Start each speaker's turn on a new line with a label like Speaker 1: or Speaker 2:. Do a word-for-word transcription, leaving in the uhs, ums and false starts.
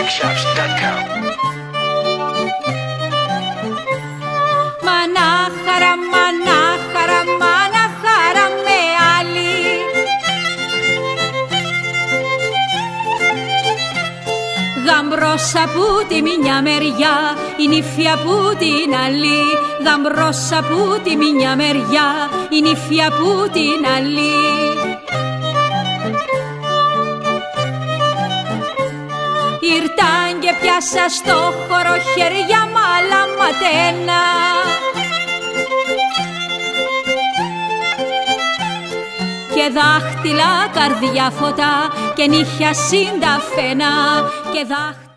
Speaker 1: shops dot com.
Speaker 2: Μανάχαρα, μανάχαρα, μανάχαρα με άλλη. Γαμπρός από τη μια μεριά, η νύφια που την άλλη. Γαμπρός από τη μια μεριά, η νύφια που την άλλη. Ήρταν και πιάσα στο χώρο χέρια μαλαματένα. Και δάχτυλα καρδιά φωτά και νύχια συνταφένα. Και δάχτυλα